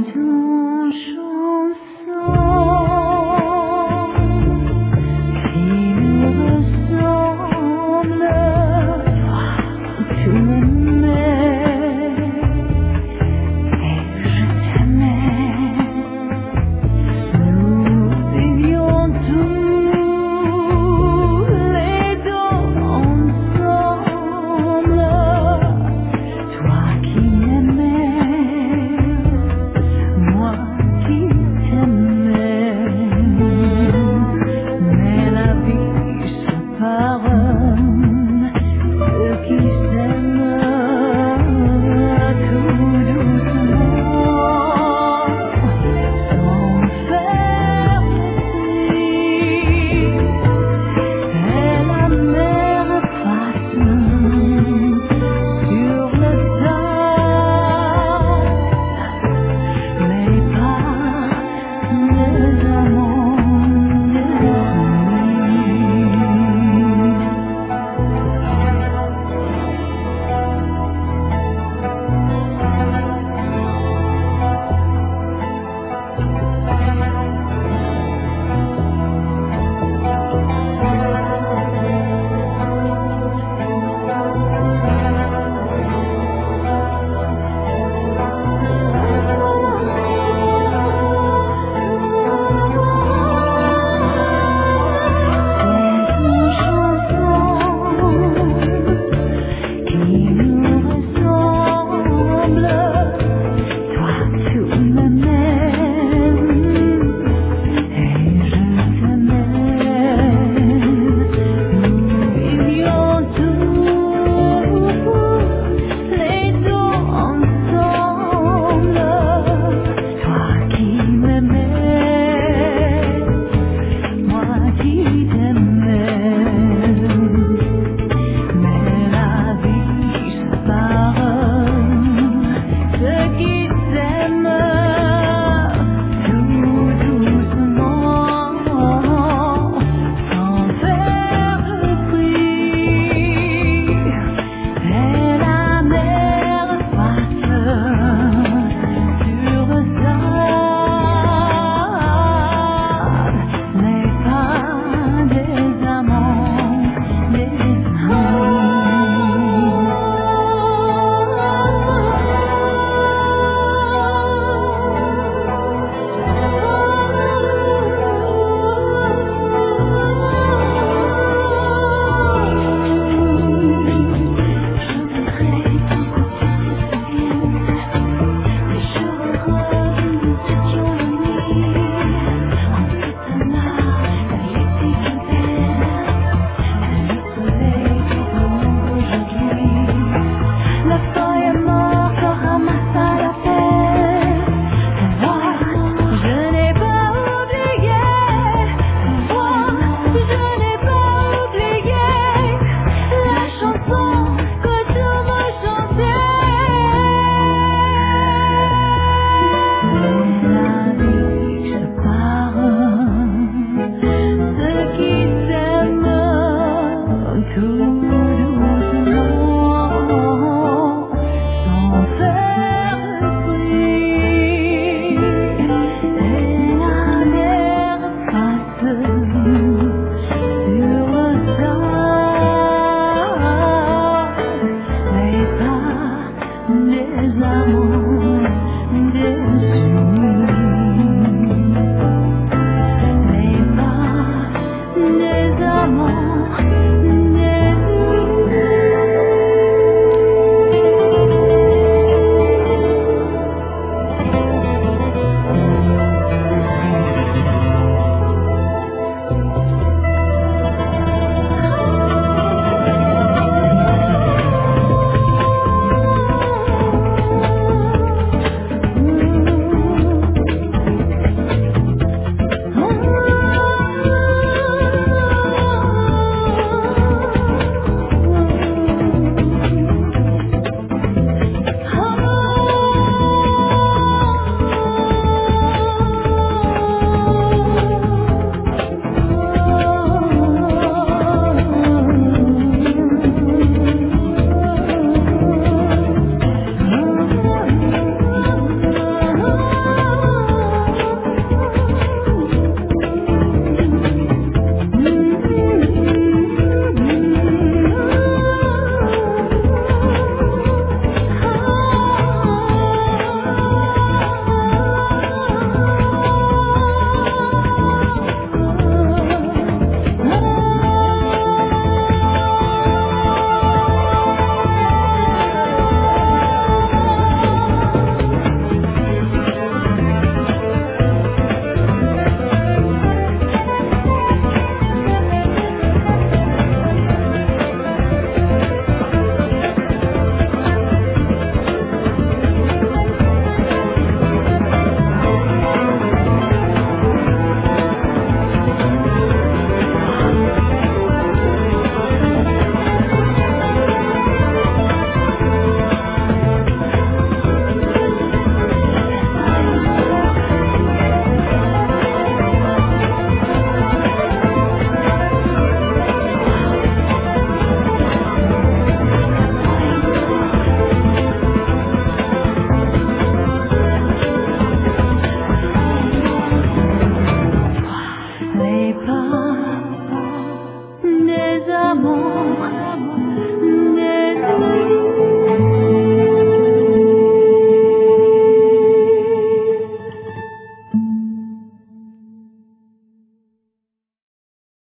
ton chanson qui nous ressemble, tu m'aimais et je t'aimais. Nous vivions tous les deux ensemble, toi qui m'aimais, moi qui t'aimais. Mais la vie sépare ceux qui s'aiment tout doucement, sans faire bruit. Et la mer passe sur le sable, mais pas les amants qui nous ressemble, toi tu m'aimais et je t'aimais. Nous vivions tous les deux ensemble, toi qui m'aimais, moi qui t'aimais. Mais la vie sépare ceux qui s'aiment tout doucement, sans faire bruit. Et la mer passe sur le sable, mais pas des amants, des la feuille est morte, ramasse à la terre. Moi, je n'ai pas oublié. Moi, je n'ai pas oublié la chanson que tu me chantais. La vie sépare ceux qui s'aiment tout doucement, sans faire bruit. Et la mer passe sur le sable, mais pas des amants désunis.